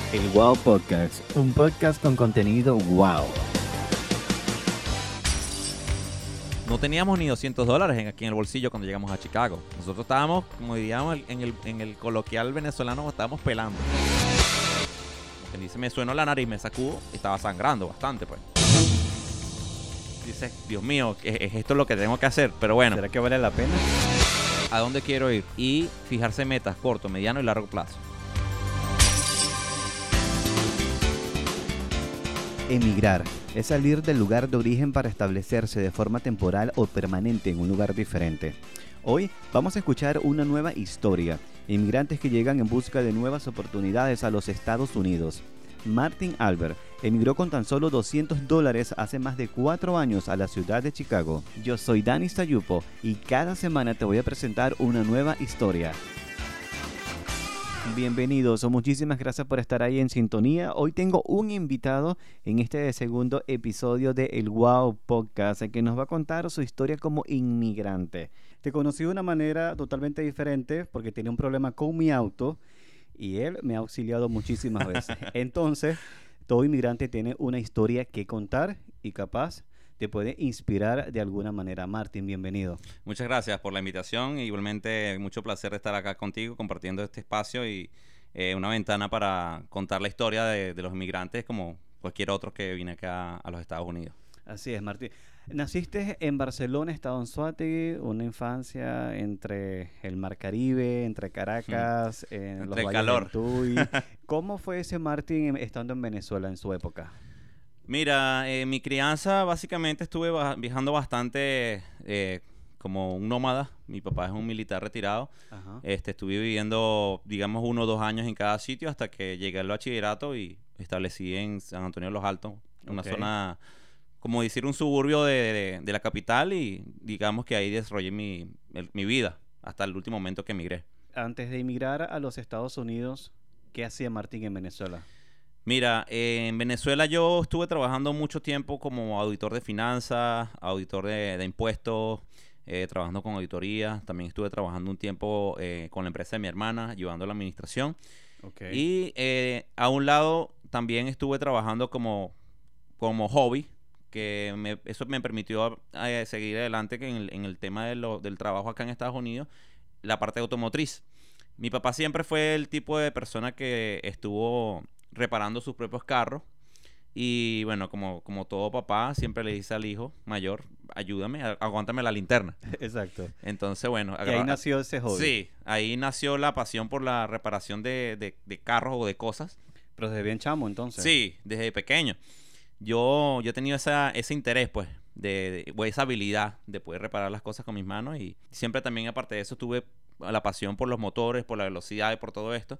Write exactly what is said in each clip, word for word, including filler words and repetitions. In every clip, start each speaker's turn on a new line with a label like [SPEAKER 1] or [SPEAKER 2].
[SPEAKER 1] El Wow Podcast, un podcast con contenido wow.
[SPEAKER 2] No teníamos ni doscientos dólares en, aquí en el bolsillo cuando llegamos a Chicago. Nosotros estábamos, como diríamos en el, en el coloquial venezolano, estábamos pelando. Como dice, me sueno la nariz, me sacudo y estaba sangrando bastante, pues. Dice, Dios mío, ¿es, es esto lo que tengo que hacer? Pero bueno.
[SPEAKER 1] ¿Será que vale la pena?
[SPEAKER 2] ¿A dónde quiero ir? Y fijarse metas corto, mediano y largo plazo.
[SPEAKER 1] Emigrar es salir del lugar de origen para establecerse de forma temporal o permanente en un lugar diferente. Hoy vamos a escuchar una nueva historia, inmigrantes que llegan en busca de nuevas oportunidades a los Estados Unidos. Martin Albert emigró con tan solo doscientos dólares hace más de cuatro años a la ciudad de Chicago. Yo soy Dani Stayupo y cada semana te voy a presentar una nueva historia. Bienvenidos, muchísimas gracias por estar ahí en sintonía. Hoy tengo un invitado en este segundo episodio de El Wow Podcast que nos va a contar su historia como inmigrante. Te conocí de una manera totalmente diferente porque tenía un problema con mi auto y él me ha auxiliado muchísimas veces. Entonces, todo inmigrante tiene una historia que contar y capaz te puede inspirar de alguna manera. Martín, bienvenido.
[SPEAKER 2] Muchas gracias por la invitación. Igualmente, mucho placer estar acá contigo compartiendo este espacio y eh, una ventana para contar la historia de, de los inmigrantes como cualquier otro que viene acá a los Estados Unidos.
[SPEAKER 1] Así es, Martín. Naciste en Barcelona, estado Anzoátegui, una infancia entre el Mar Caribe, entre Caracas, en
[SPEAKER 2] entre
[SPEAKER 1] los
[SPEAKER 2] el calor.
[SPEAKER 1] Valles del Tuy. ¿Cómo fue ese Martín estando en Venezuela en su época?
[SPEAKER 2] Mira, eh, mi crianza básicamente estuve ba- viajando bastante eh, como un nómada. Mi papá es un militar retirado.
[SPEAKER 1] Ajá.
[SPEAKER 2] Este, estuve viviendo, digamos, uno o dos años en cada sitio hasta que llegué al bachillerato y establecí en San Antonio de los Altos, una
[SPEAKER 1] Ok.
[SPEAKER 2] zona, como decir, un suburbio de, de- de la capital y digamos que ahí desarrollé mi, el- mi vida hasta el último momento que emigré.
[SPEAKER 1] Antes de emigrar a los Estados Unidos, ¿qué hacía Martín en Venezuela?
[SPEAKER 2] Mira, eh, en Venezuela yo estuve trabajando mucho tiempo como auditor de finanzas, auditor de, de impuestos, eh, trabajando con auditoría. También estuve trabajando un tiempo eh, con la empresa de mi hermana, llevando la administración.
[SPEAKER 1] Okay.
[SPEAKER 2] Y eh, a un lado también estuve trabajando como, como hobby, que me, eso me permitió eh, seguir adelante en el, en el tema de lo, del trabajo acá en Estados Unidos, la parte automotriz. Mi papá siempre fue el tipo de persona que estuvo reparando sus propios carros y bueno, como, como todo papá, siempre le dice al hijo mayor, ayúdame, a- aguántame la linterna.
[SPEAKER 1] Exacto.
[SPEAKER 2] Entonces, bueno,
[SPEAKER 1] Y ahí
[SPEAKER 2] agarra-
[SPEAKER 1] nació ese hobby.
[SPEAKER 2] sí, ahí nació la pasión por la reparación de, de, de carros o de cosas.
[SPEAKER 1] Pero desde bien chamo, entonces.
[SPEAKER 2] Sí, desde pequeño. Yo, yo he tenido esa, ese interés, pues, de, de- o esa habilidad de poder reparar las cosas con mis manos y siempre también, aparte de eso, tuve la pasión por los motores, por la velocidad y por todo esto.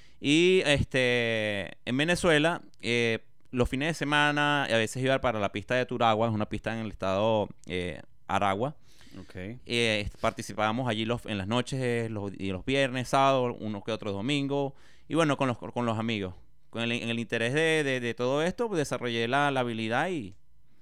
[SPEAKER 2] Y este, en Venezuela, eh, los fines de semana, a veces iba para la pista de Turagua, es una pista en el estado eh, Aragua.
[SPEAKER 1] Okay.
[SPEAKER 2] Eh, participábamos allí los, en las noches, eh, los, y los viernes, sábados, unos que otros domingos. Y bueno, con los, con los amigos. Con el, en el interés de, de, de todo esto, pues, desarrollé la, la habilidad y,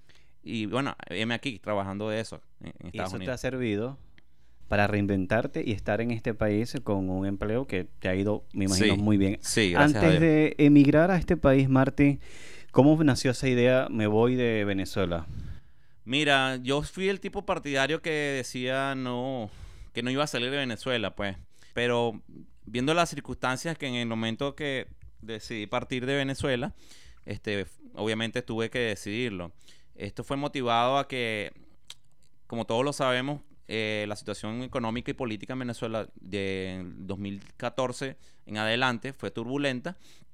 [SPEAKER 2] y bueno, heme aquí trabajando de eso en, en
[SPEAKER 1] Y
[SPEAKER 2] Estados
[SPEAKER 1] eso te ha
[SPEAKER 2] Unidos.
[SPEAKER 1] servido para reinventarte y estar en este país con un empleo que te ha ido, me imagino,
[SPEAKER 2] Sí,
[SPEAKER 1] muy bien.
[SPEAKER 2] sí, gracias a
[SPEAKER 1] Antes
[SPEAKER 2] Dios.
[SPEAKER 1] de emigrar a este país, Martín, ¿cómo nació esa idea? Me voy de Venezuela.
[SPEAKER 2] Mira, yo fui el tipo partidario que decía no, que no iba a salir de Venezuela, pues. Pero viendo las circunstancias que en el momento que decidí partir de Venezuela, este, obviamente tuve que decidirlo. Esto fue motivado a que, como todos lo sabemos, eh, la situación económica y política en Venezuela de dos mil catorce en adelante fue turbulenta.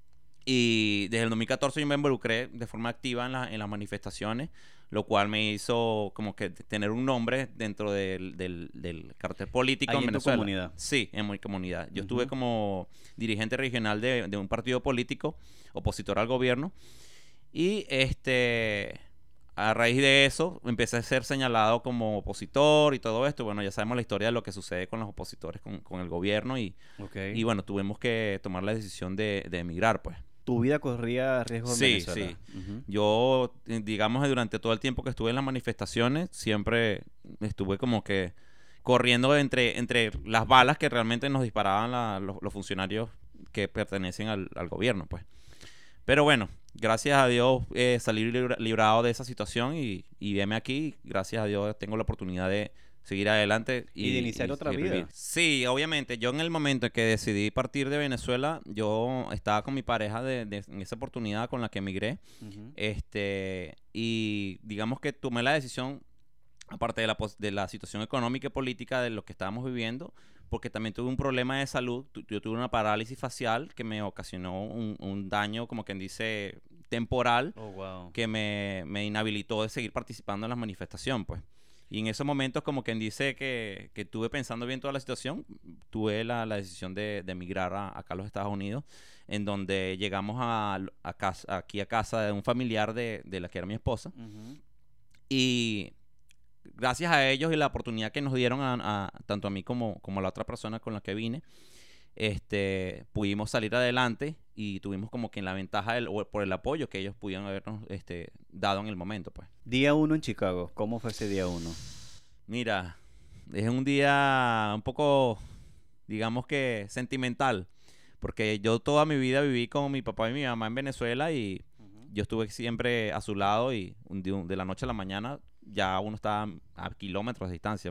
[SPEAKER 2] Y desde el dos mil catorce yo me involucré de forma activa en, la, en las manifestaciones, lo cual me hizo como que tener un nombre dentro del, del, del cartel político
[SPEAKER 1] Ahí
[SPEAKER 2] en
[SPEAKER 1] en tu
[SPEAKER 2] Venezuela.
[SPEAKER 1] comunidad.
[SPEAKER 2] Sí, en mi comunidad. Yo
[SPEAKER 1] Ujú.
[SPEAKER 2] estuve como dirigente regional de, de un partido político opositor al gobierno y este a raíz de eso empecé a ser señalado como opositor y todo esto. Bueno, ya sabemos la historia de lo que sucede con los opositores con, con el gobierno y,
[SPEAKER 1] Okay.
[SPEAKER 2] y bueno, tuvimos que tomar la decisión de, de emigrar, pues.
[SPEAKER 1] ¿Tu vida corría riesgo en
[SPEAKER 2] Sí,
[SPEAKER 1] Venezuela?
[SPEAKER 2] sí.
[SPEAKER 1] Ujú.
[SPEAKER 2] Yo, eh, digamos, durante todo el tiempo que estuve en las manifestaciones, siempre estuve como que corriendo entre, entre las balas que realmente nos disparaban la- los, los funcionarios que pertenecen al, al gobierno, pues. Pero bueno, gracias a Dios eh, salí libra- librado de esa situación y, y veme aquí. Gracias a Dios tengo la oportunidad de seguir adelante y,
[SPEAKER 1] Y de iniciar
[SPEAKER 2] y
[SPEAKER 1] otra
[SPEAKER 2] seguir
[SPEAKER 1] vida.
[SPEAKER 2] viviendo. Sí, obviamente. Yo en el momento en que decidí partir de Venezuela, yo estaba con mi pareja de, de- en esa oportunidad con la que emigré.
[SPEAKER 1] Ujú.
[SPEAKER 2] Este, y digamos que tomé la decisión, aparte de la, pos- de la situación económica y política de lo que estábamos viviendo, porque también tuve un problema de salud. Tu- Yo tuve una parálisis facial que me ocasionó un, un daño, como quien dice, temporal,
[SPEAKER 1] Oh, wow.
[SPEAKER 2] que me, me inhabilitó de seguir participando en la manifestación, pues. Y en esos momentos, como quien dice que, que estuve pensando bien toda la situación, tuve la, la decisión de, de emigrar a, acá a los Estados Unidos, en donde llegamos a, a casa, aquí a casa de un familiar de, de la que era mi esposa.
[SPEAKER 1] Ujú.
[SPEAKER 2] Y gracias a ellos y la oportunidad que nos dieron a, a- tanto a mí como, como a la otra persona con la que vine, este, pudimos salir adelante y tuvimos como que la ventaja del, o por el apoyo que ellos pudieron habernos este, dado en el momento, pues.
[SPEAKER 1] Día uno en Chicago. ¿Cómo fue ese día uno?
[SPEAKER 2] Mira, es un día un poco, digamos que sentimental, porque yo toda mi vida viví con mi papá y mi mamá en Venezuela y
[SPEAKER 1] Ujú.
[SPEAKER 2] yo estuve siempre a su lado y un día- de la noche a la mañana ya uno estaba a kilómetros de distancia.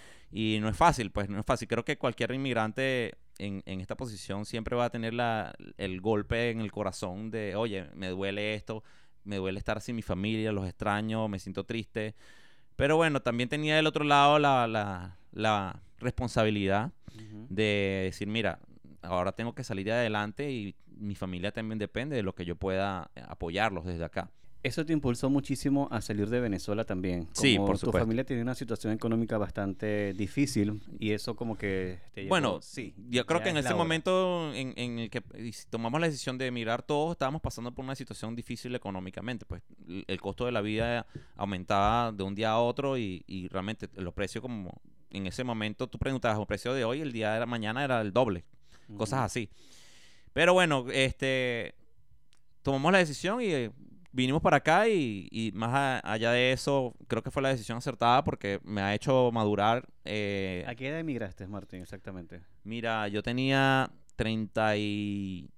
[SPEAKER 2] Y no es fácil, pues no es fácil. Creo que cualquier inmigrante en, en esta posición siempre va a tener la, el golpe en el corazón de, oye, me duele esto, me duele estar sin mi familia, los extraño, me siento triste. Pero bueno, también tenía del otro lado la, la, la responsabilidad
[SPEAKER 1] Ujú.
[SPEAKER 2] de decir, mira, ahora tengo que salir adelante y mi familia también depende de lo que yo pueda eh, apoyarlos desde acá.
[SPEAKER 1] Eso te impulsó muchísimo a salir de Venezuela también.
[SPEAKER 2] Sí,
[SPEAKER 1] Como
[SPEAKER 2] por
[SPEAKER 1] tu
[SPEAKER 2] supuesto.
[SPEAKER 1] familia tiene una situación económica bastante difícil y eso como que te llevó,
[SPEAKER 2] Bueno,
[SPEAKER 1] sí,
[SPEAKER 2] yo creo
[SPEAKER 1] ya
[SPEAKER 2] que en
[SPEAKER 1] es
[SPEAKER 2] ese
[SPEAKER 1] la hora.
[SPEAKER 2] momento en, en el que y si tomamos la decisión de emigrar todos, estábamos pasando por una situación difícil económicamente. Pues el el costo de la vida aumentaba de un día a otro y, y realmente los precios como en ese momento tú preguntabas el precio de hoy, el día de la mañana era el doble, cosas
[SPEAKER 1] Ujú.
[SPEAKER 2] así. Pero bueno, este tomamos la decisión y eh, vinimos para acá y, y más a- allá de eso creo que fue la decisión acertada porque me ha hecho madurar. eh,
[SPEAKER 1] ¿A qué edad emigraste, Martín, exactamente?
[SPEAKER 2] Mira, yo tenía treinta y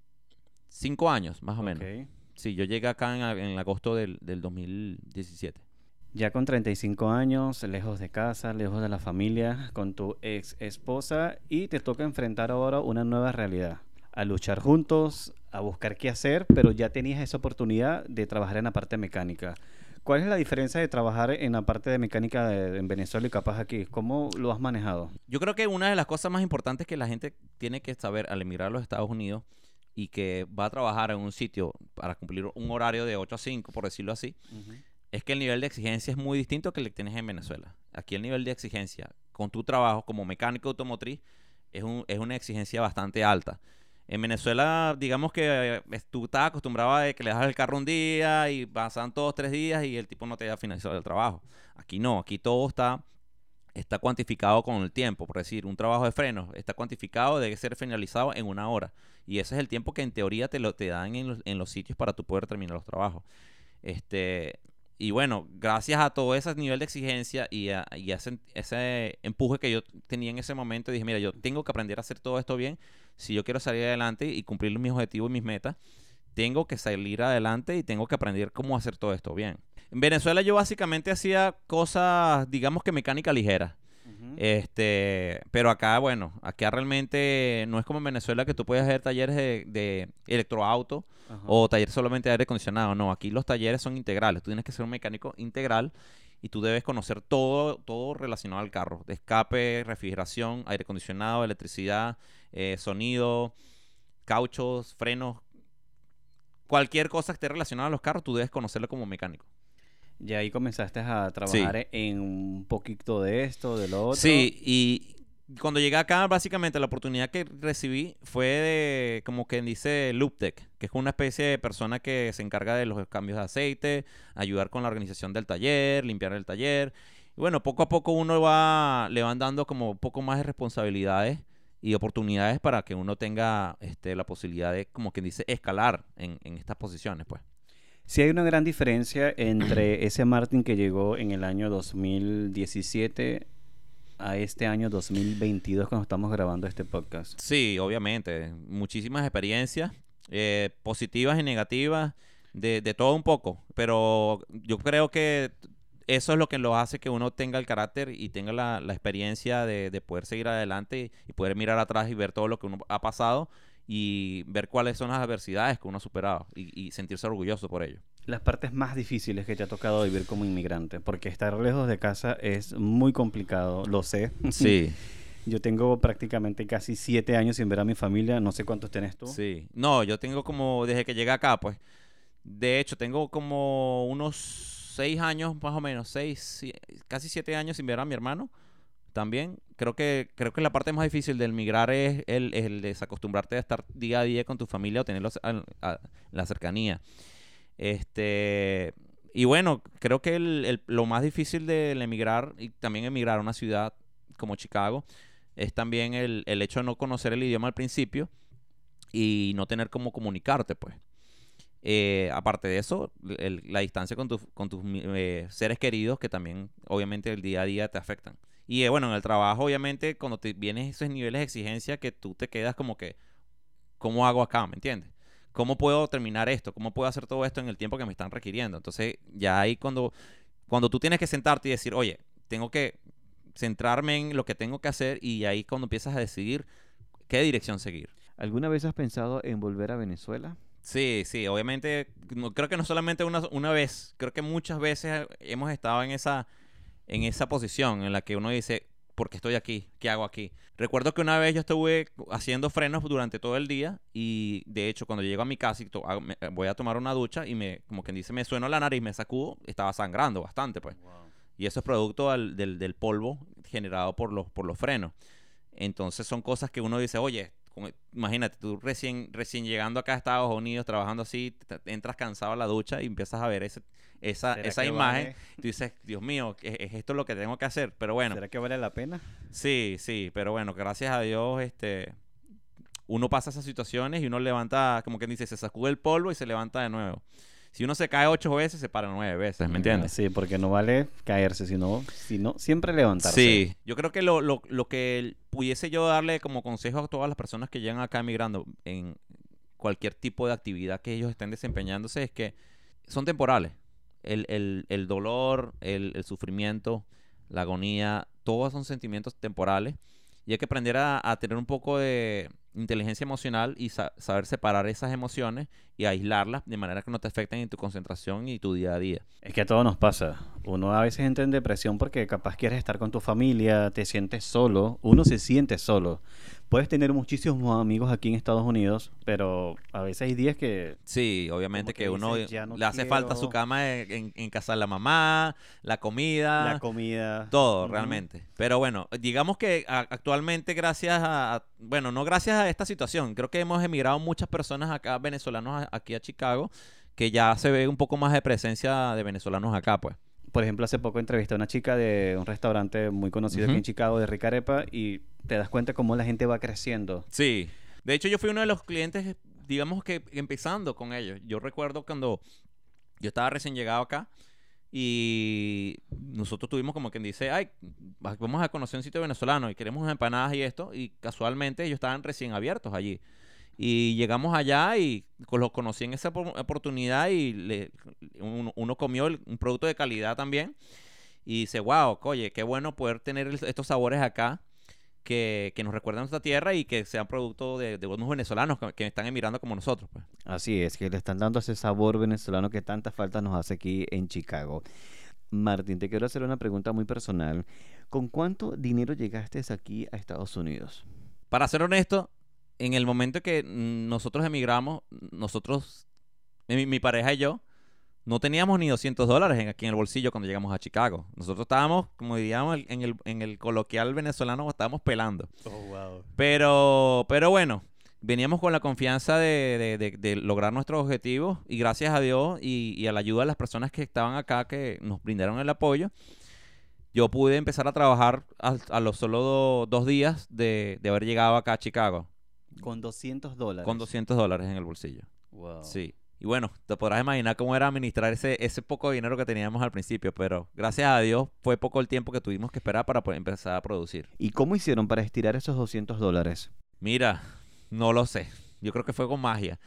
[SPEAKER 2] cinco años, más o menos.
[SPEAKER 1] Ok.
[SPEAKER 2] Sí, yo llegué acá en, a- en agosto del, del dos mil diecisiete.
[SPEAKER 1] Ya con treinta y cinco años, lejos de casa, lejos de la familia, con tu ex esposa y te toca enfrentar ahora una nueva realidad. A luchar juntos, a buscar qué hacer, pero ya tenías esa oportunidad de trabajar en la parte mecánica. ¿Cuál es la diferencia de trabajar en la parte de mecánica de- en Venezuela y capaz aquí? ¿Cómo lo has manejado?
[SPEAKER 2] Yo creo que una de las cosas más importantes que la gente tiene que saber al emigrar a los Estados Unidos y que va a trabajar en un sitio para cumplir un horario de ocho a cinco, por decirlo así,
[SPEAKER 1] Ujú.
[SPEAKER 2] es que el nivel de exigencia es muy distinto que el que tienes en Venezuela. Aquí el nivel de exigencia con tu trabajo como mecánico automotriz es, un, es una exigencia bastante alta. En Venezuela, digamos que eh, tú estás acostumbrado a que le das el carro un día y pasan todos tres días y el tipo no te da finalizado el trabajo. Aquí no, aquí todo está, está cuantificado con el tiempo. Por decir, un trabajo de frenos está cuantificado, debe ser finalizado en una hora. Y ese es el tiempo que en teoría te lo te dan en los, en los sitios para tú poder terminar los trabajos. Este, y bueno, gracias a todo ese nivel de exigencia y a, y a ese, ese empuje que yo tenía en ese momento, dije, mira, yo tengo que aprender a hacer todo esto bien. Si yo quiero salir adelante y cumplir mis objetivos y mis metas, tengo que salir adelante y tengo que aprender cómo hacer todo esto bien. En Venezuela yo básicamente hacía cosas, digamos que mecánica ligera.
[SPEAKER 1] Ujú.
[SPEAKER 2] Este, pero acá, bueno, acá realmente no es como en Venezuela que tú puedes hacer talleres de, de electroauto
[SPEAKER 1] Ajá.
[SPEAKER 2] o talleres solamente de aire acondicionado. No, aquí los talleres son integrales. Tú tienes que ser un mecánico integral y tú debes conocer todo, todo relacionado al carro. De escape, refrigeración, aire acondicionado, electricidad, eh, sonido, cauchos, frenos. Cualquier cosa que esté relacionada a los carros, tú debes conocerlo como mecánico.
[SPEAKER 1] Y ahí comenzaste a
[SPEAKER 2] Sí.
[SPEAKER 1] trabajar en un poquito de esto, de lo otro.
[SPEAKER 2] Sí, y cuando llegué acá, básicamente la oportunidad que recibí fue de, como quien dice, Looptech, que es una especie de persona que se encarga de los cambios de aceite, ayudar con la organización del taller, limpiar el taller. Y bueno, poco a poco uno va, le van dando como un poco más de responsabilidades y oportunidades para que uno tenga este, la posibilidad de, como quien dice, escalar en, en estas posiciones, pues.
[SPEAKER 1] Sí hay una gran diferencia entre ese Martin que llegó en el año dos mil diecisiete a este año dos mil veintidós cuando estamos grabando este podcast.
[SPEAKER 2] Sí, obviamente, muchísimas experiencias. eh, positivas y negativas, de, de todo un poco. Pero yo creo que eso es lo que lo hace que uno tenga el carácter y tenga la, la experiencia de, de poder seguir adelante y, y poder mirar atrás y ver todo lo que uno ha pasado y ver cuáles son las adversidades que uno ha superado y, y sentirse orgulloso por ello.
[SPEAKER 1] Las partes más difíciles que te ha tocado vivir como inmigrante, porque estar lejos de casa es muy complicado, lo sé.
[SPEAKER 2] Sí.
[SPEAKER 1] Yo tengo prácticamente casi siete años sin ver a mi familia, no sé cuántos tenés tú.
[SPEAKER 2] Sí. No, yo tengo como, desde que llegué acá, pues, de hecho, tengo como unos seis años, más o menos, seis, si- casi siete años sin ver a mi hermano. También creo que creo que la parte más difícil del migrar es el, el desacostumbrarte a estar día a día con tu familia o tenerlos a, a- la cercanía. Este, y bueno, creo que el, el- lo más difícil del emigrar y también emigrar a una ciudad como Chicago es también el, el hecho de no conocer el idioma al principio y no tener cómo comunicarte, pues. Eh, aparte de eso, el- la distancia con, tus con tus mi- eh, seres queridos que también obviamente el día a día te afectan. Y eh, bueno, en el trabajo obviamente cuando te vienes esos niveles de exigencia que tú te quedas como que, ¿cómo hago acá? ¿Me entiendes? ¿Cómo puedo terminar esto? ¿Cómo puedo hacer todo esto en el tiempo que me están requiriendo? Entonces ya ahí cuando, cuando tú tienes que sentarte y decir, oye, tengo que centrarme en lo que tengo que hacer y ahí cuando empiezas a decidir qué dirección seguir.
[SPEAKER 1] ¿Alguna vez has pensado en volver a Venezuela?
[SPEAKER 2] Sí, sí, obviamente, no, creo que no solamente una, una vez, creo que muchas veces hemos estado en esa, en esa posición en la que uno dice, ¿por qué estoy aquí? ¿Qué hago aquí? Recuerdo que una vez yo estuve haciendo frenos durante todo el día y de hecho cuando llego a mi casa y to- hago- me- voy a tomar una ducha y me, como quien dice, me sueno la nariz, me sacudo, estaba sangrando bastante, pues. Y eso es producto al- del, del polvo generado por los, por los frenos. Entonces son cosas que uno dice, oye, como- imagínate, tú recién, recién llegando acá a Estados Unidos, trabajando así, te- te entras cansado a la ducha y empiezas a ver ese, esa,
[SPEAKER 1] ¿Será
[SPEAKER 2] esa
[SPEAKER 1] que
[SPEAKER 2] imagen.
[SPEAKER 1] vale?
[SPEAKER 2] Tú dices, Dios mío, ¿es, es esto lo que tengo que hacer? Pero bueno,
[SPEAKER 1] ¿Será que vale la pena?
[SPEAKER 2] sí, sí, pero bueno, gracias a Dios, este, uno pasa esas situaciones y uno levanta, como quien dice, se sacude el polvo y se levanta de nuevo. Si uno se cae ocho veces, se para nueve veces, ¿me
[SPEAKER 1] Ah,
[SPEAKER 2] entiendes?
[SPEAKER 1] sí, porque no vale caerse, sino, sino siempre levantarse.
[SPEAKER 2] Sí, yo creo que lo, lo, lo que pudiese yo darle como consejo a todas las personas que llegan acá emigrando en cualquier tipo de actividad que ellos estén desempeñándose es que son temporales. El, el, el dolor, el, el sufrimiento, la agonía, todos son sentimientos temporales y hay que aprender a, a tener un poco de inteligencia emocional y sa- saber separar esas emociones y aislarlas de manera que no te afecten en tu concentración y tu día a día.
[SPEAKER 1] Es que a todos nos pasa. Uno a veces entra en depresión porque capaz quieres estar con tu familia, te sientes solo, uno se siente solo. Puedes tener muchísimos amigos aquí en Estados Unidos, pero a veces hay días que
[SPEAKER 2] Sí, obviamente
[SPEAKER 1] como que
[SPEAKER 2] que uno
[SPEAKER 1] dices, ya no
[SPEAKER 2] le hace falta su
[SPEAKER 1] quiero
[SPEAKER 2] cama en, en- en casa de la mamá, la
[SPEAKER 1] la
[SPEAKER 2] comida,
[SPEAKER 1] comida.
[SPEAKER 2] todo
[SPEAKER 1] Ujú.
[SPEAKER 2] realmente. Pero bueno, digamos que a- actualmente gracias a, a- bueno, no gracias a esta situación, creo que hemos emigrado muchas personas acá, venezolanos a- aquí a Chicago, que ya se ve un poco más de presencia de venezolanos acá, pues.
[SPEAKER 1] Por ejemplo, hace poco entrevisté a una chica de un restaurante muy conocido aquí
[SPEAKER 2] Ujú.
[SPEAKER 1] en Chicago, de Rica Arepa, y te das cuenta cómo la gente va creciendo.
[SPEAKER 2] Sí. De hecho, yo fui uno de los clientes, digamos que empezando con ellos. Yo recuerdo cuando yo estaba recién llegado acá y nosotros tuvimos como quien dice, ay, va- vamos a conocer un sitio venezolano y queremos unas empanadas y esto, y casualmente ellos estaban recién abiertos allí. Y llegamos allá y co- los conocí en esa opor- oportunidad y le- uno, uno comió el- un producto de calidad también. Y dice, wow, oye, qué bueno poder tener el- estos sabores acá que, que nos recuerdan nuestra tierra y que sean producto de, de buenos venezolanos que, que están emigrando como nosotros, pues.
[SPEAKER 1] Así es, que le están dando ese sabor venezolano que tanta falta nos hace aquí en Chicago. Martín, te quiero hacer una pregunta muy personal. ¿Con cuánto dinero llegaste aquí a Estados Unidos?
[SPEAKER 2] Para ser honesto, en el momento que mm, nosotros emigramos, nosotros, mi, mi pareja y yo, no teníamos ni doscientos dólares en- aquí en el bolsillo cuando llegamos a Chicago. Nosotros estábamos, como diríamos el- en el, en el coloquial venezolano, estábamos pelando.
[SPEAKER 1] Oh, wow.
[SPEAKER 2] Pero, pero bueno, veníamos con la confianza de, de- de- de lograr nuestros objetivos y gracias a Dios y, y a la ayuda de las personas que estaban acá que nos brindaron el apoyo, yo pude empezar a trabajar a, a los solo do- dos días de, de haber llegado acá a Chicago
[SPEAKER 1] Con doscientos dólares.
[SPEAKER 2] con doscientos dólares en el bolsillo.
[SPEAKER 1] Wow.
[SPEAKER 2] Sí. Y bueno, te podrás imaginar cómo era administrar ese, ese poco dinero que teníamos al principio, pero gracias a Dios fue poco el tiempo que tuvimos que esperar para poder empezar a producir.
[SPEAKER 1] ¿Y cómo hicieron para estirar esos doscientos dólares?
[SPEAKER 2] Mira, no lo sé. Yo creo que fue con magia.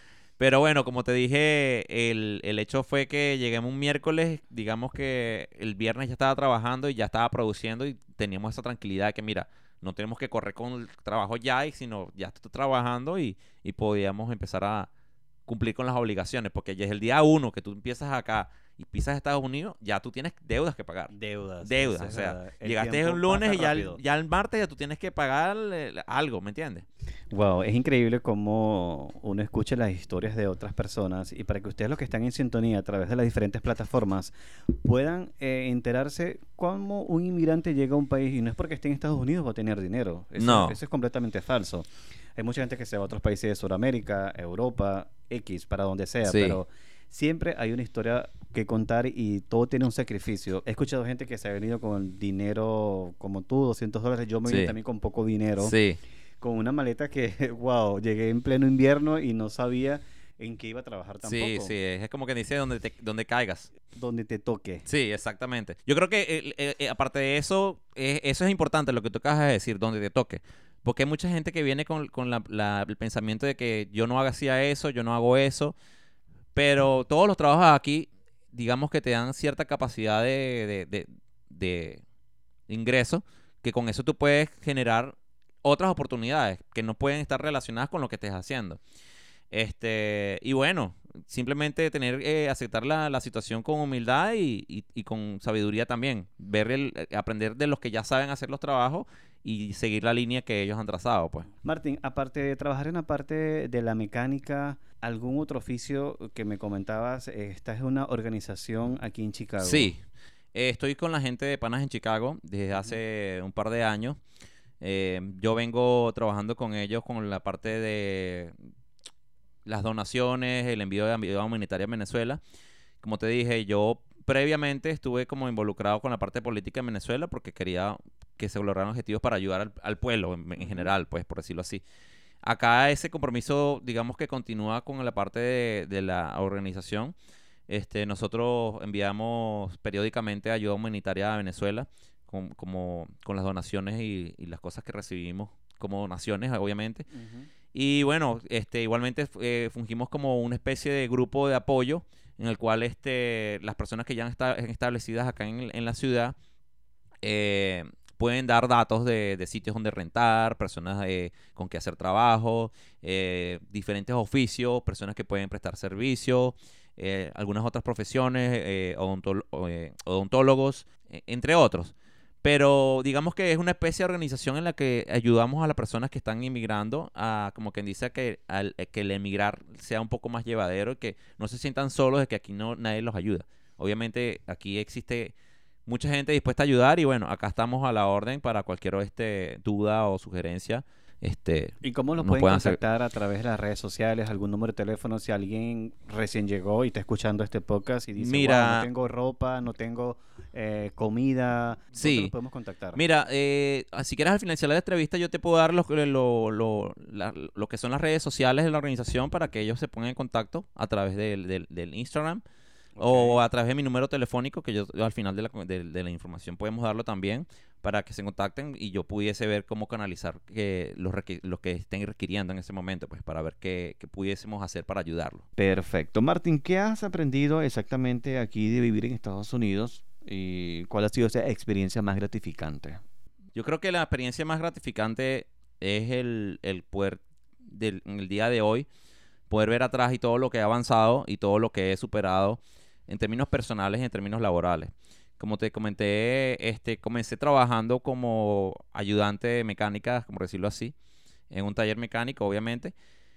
[SPEAKER 2] Pero bueno, como te dije, el, el hecho fue que lleguemos un miércoles, digamos que el viernes ya estaba trabajando y ya estaba produciendo y teníamos esa tranquilidad de que, mira, no tenemos que correr con el trabajo ya, y sino ya estoy trabajando y, y podíamos empezar a cumplir con las obligaciones, porque ya es el día uno que tú empiezas acá y pisas a Estados Unidos, ya tú tienes deudas que pagar.
[SPEAKER 1] Deudas.
[SPEAKER 2] Deudas,
[SPEAKER 1] eso
[SPEAKER 2] o
[SPEAKER 1] es
[SPEAKER 2] sea,
[SPEAKER 1] verdad. El
[SPEAKER 2] llegaste
[SPEAKER 1] tiempo
[SPEAKER 2] un lunes
[SPEAKER 1] pasa
[SPEAKER 2] y ya el,
[SPEAKER 1] rápido.
[SPEAKER 2] ya el martes ya tú tienes que pagar eh, algo, ¿me entiendes?
[SPEAKER 1] Wow, es increíble cómo uno escucha las historias de otras personas y para que ustedes los que están en sintonía a través de las diferentes plataformas puedan eh, enterarse cómo un inmigrante llega a un país y no es porque esté en Estados Unidos va a tener dinero. Eso,
[SPEAKER 2] No.
[SPEAKER 1] eso es completamente falso. Hay mucha gente que se va a otros países de Sudamérica, Europa, X, para donde sea,
[SPEAKER 2] Sí.
[SPEAKER 1] pero siempre hay una historia que contar y todo tiene un sacrificio. He escuchado gente que se ha venido con dinero como tú, doscientos dólares. Yo me vine
[SPEAKER 2] Sí.
[SPEAKER 1] también con poco dinero.
[SPEAKER 2] Sí.
[SPEAKER 1] Con una maleta que, wow, llegué en pleno invierno y no sabía en qué iba a trabajar tampoco.
[SPEAKER 2] Sí, sí, es como que dice donde, te, donde caigas.
[SPEAKER 1] Donde te toque.
[SPEAKER 2] Sí, exactamente. Yo creo que eh, eh, eh, aparte de eso, eh, eso es importante lo que tú acabas de decir, donde te toque. Porque hay mucha gente que viene con, con la- la- el pensamiento de que yo no hacía eso, yo no hago eso. Pero todos los trabajos aquí, digamos que te dan cierta capacidad de, de, de, de ingreso, que con eso tú puedes generar otras oportunidades que no pueden estar relacionadas con lo que estés haciendo. Este, y bueno, simplemente tener, eh, aceptar la, la situación con humildad y, y- y con sabiduría también. Ver el, eh, aprender de los que ya saben hacer los trabajos y seguir la línea que ellos han trazado, pues.
[SPEAKER 1] Martín, aparte de trabajar en la parte de la mecánica, ¿algún otro oficio que me comentabas? Eh, Esta es una organización aquí en Chicago.
[SPEAKER 2] Sí, eh, estoy con la gente de Panas en Chicago desde
[SPEAKER 1] Ujú.
[SPEAKER 2] hace un par de años. Eh, yo vengo trabajando con ellos con la parte de las donaciones, el envío de ayuda humanitaria a Venezuela. Como te dije, yo previamente estuve como involucrado con la parte política en Venezuela porque quería que se lograran objetivos para ayudar al, al pueblo en, en general, pues por decirlo así. Acá ese compromiso, digamos que continúa con la parte de, de la organización. Este, nosotros enviamos periódicamente ayuda humanitaria a Venezuela, con, como, con las donaciones y, y las cosas que recibimos como donaciones, obviamente.
[SPEAKER 1] Ujú.
[SPEAKER 2] Y bueno, este, igualmente eh, fungimos como una especie de grupo de apoyo en el cual este, las personas que ya están establecidas acá en, en la ciudad eh, pueden dar datos de, de sitios donde rentar, personas eh, con que hacer trabajo, eh, diferentes oficios, personas que pueden prestar servicios, eh, algunas otras profesiones, eh, odontol- o, eh, odontólogos, eh, entre otros. Pero digamos que es una especie de organización en la que ayudamos a las personas que están inmigrando a, como quien dice, a que, al- a que el emigrar sea un poco más llevadero y que no se sientan solos de que aquí no nadie los ayuda. Obviamente aquí existe mucha gente dispuesta a ayudar y bueno, acá estamos a la orden para cualquier este, duda o sugerencia. Este,
[SPEAKER 1] ¿Y cómo lo
[SPEAKER 2] nos
[SPEAKER 1] pueden
[SPEAKER 2] puedan hacer.
[SPEAKER 1] contactar a través de las redes sociales? ¿Algún número de teléfono? Si alguien recién llegó y está escuchando este podcast y dice,
[SPEAKER 2] Mira-
[SPEAKER 1] wow, no tengo ropa, no tengo eh, comida, ¿dónde
[SPEAKER 2] Sí.
[SPEAKER 1] los podemos contactar?
[SPEAKER 2] Mira, eh, si quieres al finalizar la entrevista yo te puedo dar los- lo, lo, la- lo que son las redes sociales de la organización para que ellos se pongan en contacto a través del, del, del Instagram o
[SPEAKER 1] Ok.
[SPEAKER 2] a través de mi número telefónico, que yo al final de la, de, de la información podemos darlo también para que se contacten y yo pudiese ver cómo canalizar que los, requi- los que estén requiriendo en ese momento, pues para ver qué, qué pudiésemos hacer para ayudarlos.
[SPEAKER 1] Perfecto. Martín, ¿qué has aprendido exactamente aquí de vivir en Estados Unidos? ¿Y cuál ha sido esa experiencia más gratificante?
[SPEAKER 2] Yo creo que la experiencia más gratificante es el, el poder, del, en el día de hoy, poder ver atrás y todo lo que he avanzado y todo lo que he superado en términos personales y en términos laborales. Como te comenté, este, comencé trabajando como ayudante de mecánica, como decirlo así, en un taller mecánico, obviamente.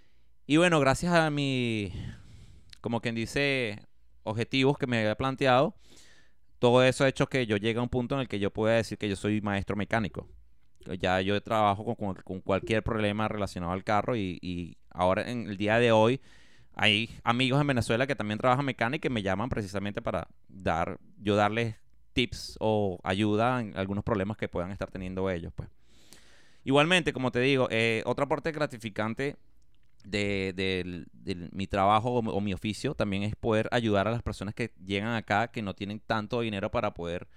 [SPEAKER 2] Y bueno, gracias a mi, como quien dice, objetivos que me había planteado, todo eso ha hecho que yo llegue a un punto en el que yo pueda decir que yo soy maestro mecánico. Ya yo trabajo con, con- con cualquier problema relacionado al carro y, y ahora en el día de hoy hay amigos en Venezuela que también trabajan mecánica y me llaman precisamente para dar, yo darles tips o ayuda en algunos problemas que puedan estar teniendo ellos, pues. Igualmente, como te digo, eh, otra parte gratificante de, del- del- mi trabajo o, mi- o mi oficio también es poder ayudar a las personas que llegan acá que no tienen tanto dinero para poder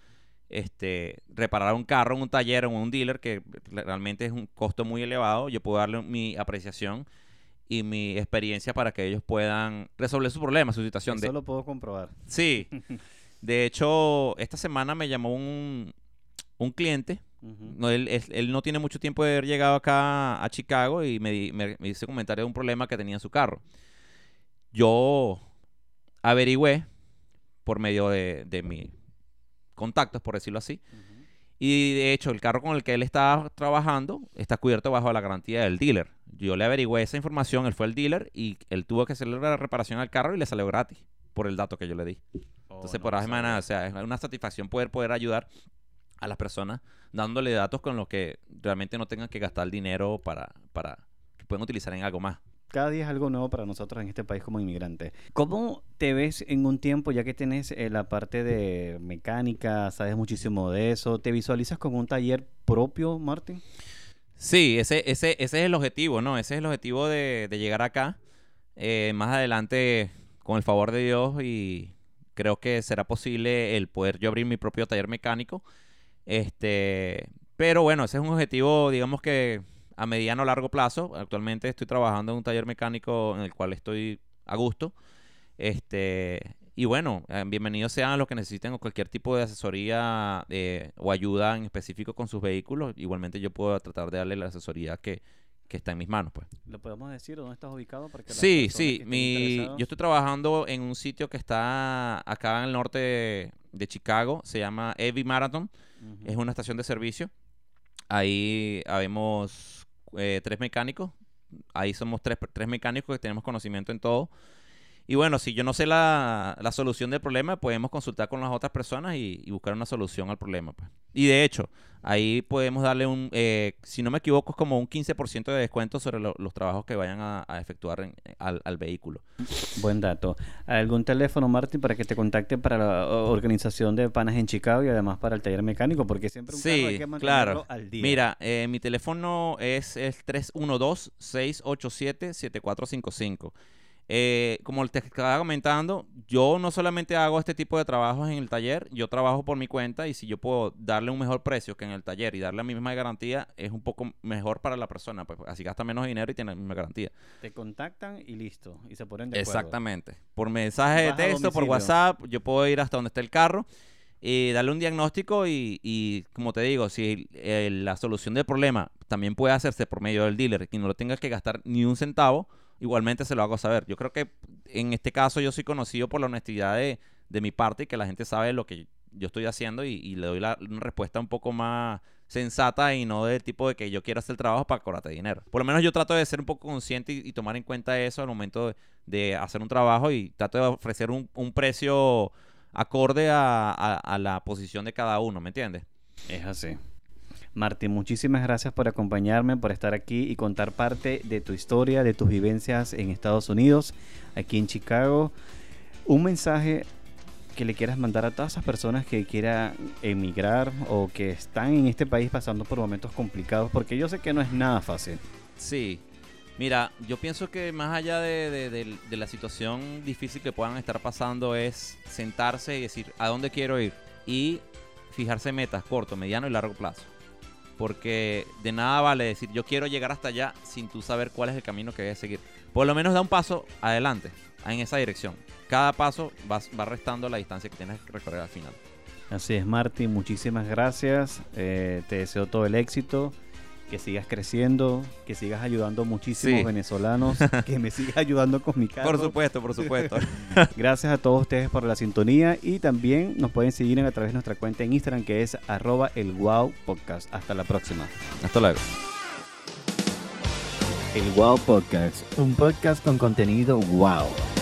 [SPEAKER 2] este, reparar un carro en un taller o en un dealer que realmente es un costo muy elevado. Yo puedo darle mi apreciación y mi experiencia para que ellos puedan resolver su problema, su situación.
[SPEAKER 1] Eso
[SPEAKER 2] de...
[SPEAKER 1] lo puedo comprobar.
[SPEAKER 2] Sí. De hecho, esta semana me llamó un, un cliente.
[SPEAKER 1] Uh-huh.
[SPEAKER 2] No, él, él, él no tiene mucho tiempo de haber llegado acá a Chicago y me, di- me, me hizo comentario de un problema que tenía en su carro. Yo averigüé por medio de, de mis contactos, por decirlo así.
[SPEAKER 1] Uh-huh.
[SPEAKER 2] Y de hecho, el carro con el que él está trabajando está cubierto bajo la garantía del dealer. Yo le averigüé esa información, él fue el dealer y él tuvo que hacerle la reparación al carro y le salió gratis por el dato que yo le di.
[SPEAKER 1] Oh,
[SPEAKER 2] Entonces,
[SPEAKER 1] no
[SPEAKER 2] por
[SPEAKER 1] lo
[SPEAKER 2] esa manera,
[SPEAKER 1] sabía.
[SPEAKER 2] o sea, es una satisfacción poder, poder ayudar a las personas dándole datos con los que realmente no tengan que gastar dinero para, para que puedan utilizar en algo más.
[SPEAKER 1] Cada día es algo nuevo para nosotros en este país como inmigrantes. ¿Cómo te ves en un tiempo, ya que tienes eh, la parte de mecánica, sabes muchísimo de eso? ¿Te visualizas con un taller propio, Martín?
[SPEAKER 2] Sí, ese, ese, ese es el objetivo, ¿no? Ese es el objetivo de, de llegar acá. Eh, más adelante, con el favor de Dios, y creo que será posible el poder yo abrir mi propio taller mecánico. Este, pero bueno, ese es un objetivo, digamos que a mediano o largo plazo. Actualmente estoy trabajando en un taller mecánico en el cual estoy a gusto. Este, y bueno, eh, bienvenidos sean los que necesiten cualquier tipo de asesoría eh, o ayuda en específico con sus vehículos. Igualmente yo puedo tratar de darle la asesoría que, que está en mis manos, pues.
[SPEAKER 1] ¿Lo podemos decir dónde estás ubicado? Para que las
[SPEAKER 2] Sí,
[SPEAKER 1] personas
[SPEAKER 2] sí.
[SPEAKER 1] que estén
[SPEAKER 2] Mi,
[SPEAKER 1] interesadas-
[SPEAKER 2] yo estoy trabajando en un sitio que está acá en el norte de, de Chicago. Se llama Heavy Marathon.
[SPEAKER 1] Ujú.
[SPEAKER 2] Es una estación de servicio. Ahí habemos eh, tres mecánicos. Ahí somos tres, tres mecánicos que tenemos conocimiento en todo. Y bueno, si yo no sé la, la solución del problema, podemos consultar con las otras personas y, y buscar una solución al problema, pues. Y de hecho, ahí podemos darle un, eh, si no me equivoco, es como un quince por ciento de descuento sobre lo- los trabajos que vayan a, a efectuar en- al, al vehículo.
[SPEAKER 1] Buen dato. ¿Algún teléfono, Martín, para que te contacte para la o- organización de panas en Chicago y además para el taller mecánico? Porque siempre un carro hay
[SPEAKER 2] Sí,
[SPEAKER 1] que mantenerlo
[SPEAKER 2] claro.
[SPEAKER 1] al día.
[SPEAKER 2] Mira, eh, mi teléfono es el tres uno dos, seis ocho siete, siete cuatro cinco cinco. Eh, como te estaba comentando, yo no solamente hago este tipo de trabajos en el taller, yo trabajo por mi cuenta y si yo puedo darle un mejor precio que en el taller y darle la misma garantía, es un poco mejor para la persona, pues así gasta menos dinero y tiene la misma garantía.
[SPEAKER 1] Te contactan y listo. Y se ponen de acuerdo.
[SPEAKER 2] Exactamente. Por mensaje de
[SPEAKER 1] Vas a
[SPEAKER 2] texto, por
[SPEAKER 1] domicilio.
[SPEAKER 2] WhatsApp, yo puedo ir hasta donde está el carro y darle un diagnóstico y, y como te digo, si eh, la solución del problema también puede hacerse por medio del dealer y no lo tengas que gastar ni un centavo, igualmente se lo hago saber. Yo creo que en este caso yo soy conocido por la honestidad de, de mi parte y que la gente sabe lo que yo estoy haciendo y, y le doy la, una respuesta un poco más sensata y no del tipo de que yo quiero hacer el trabajo para cobrarte dinero. Por lo menos yo trato de ser un poco consciente y, y tomar en cuenta eso al momento de, de hacer un trabajo y trato de ofrecer un, un precio acorde a, a, a la posición de cada uno, ¿me entiendes?
[SPEAKER 1] Es así. Martín, muchísimas gracias por acompañarme, por estar aquí y contar parte de tu historia, de tus vivencias en Estados Unidos, aquí en Chicago. Un mensaje que le quieras mandar a todas esas personas que quieran emigrar o que están en este país pasando por momentos complicados, porque yo sé que no es nada fácil.
[SPEAKER 2] Sí. Mira, yo pienso que más allá de, de, de, de la situación difícil que puedan estar pasando es sentarse y decir a dónde quiero ir y fijarse metas corto, mediano y largo plazo. Porque de nada vale decir yo quiero llegar hasta allá sin tú saber cuál es el camino que debes seguir. Por lo menos da un paso adelante en esa dirección. Cada paso va, va restando la distancia que tienes que recorrer al final.
[SPEAKER 1] Así es, Martín, muchísimas gracias. Eh, te deseo todo el éxito, que sigas creciendo, que sigas ayudando a muchísimos
[SPEAKER 2] Sí.
[SPEAKER 1] venezolanos, que me sigas ayudando con mi carro.
[SPEAKER 2] Por supuesto, por supuesto.
[SPEAKER 1] Gracias a todos ustedes por la sintonía y también nos pueden seguir a través de nuestra cuenta en Instagram que es arroba el wow podcast. Hasta la próxima.
[SPEAKER 2] Hasta luego.
[SPEAKER 1] El Wow Podcast, un podcast con contenido wow.